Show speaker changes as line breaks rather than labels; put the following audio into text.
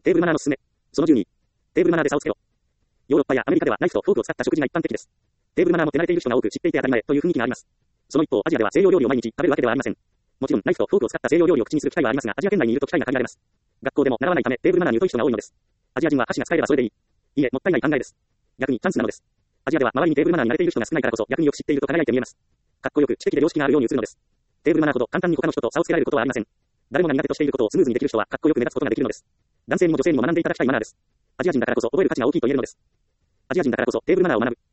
テーブルマナーのすすめ。その12。テーブルマナーで差をつけろ。ヨーロッパやアメリカではナイフとフォークを使った食事が一般的です。テーブルマナーも手慣れている人が多く知っていて当たり前という雰囲気があります。その一方、アジアでは西洋料理を毎日食べるわけではありません。もちろん、ナイフとフォークを使った西洋料理を口にする機会はありますが、アジア圏内にいると機会が限られます。学校でも習わないため、テーブルマナーに疎い人が多いのです。アジア人は箸が使えればそれでいい。いいえ、もったいない考えです。逆にチャンスなのです。アジアでは周りにテーブルマナーに慣れている人が少ないからこそ、逆によく知っていると輝いて見えます。かっこよく知的で良識があるように映るのです。テーブルマナーほど簡単に他の人と差をつけられることはありません。誰もが苦手としていることをスムーズにできる人はかっこよく目立つことができるのです。男性にも女性にも学んでいただきたいマナーです。アジア人だからこそ覚える価値が大きいと言えるのです。アジア人だからこそテーブルマナーを学ぶ。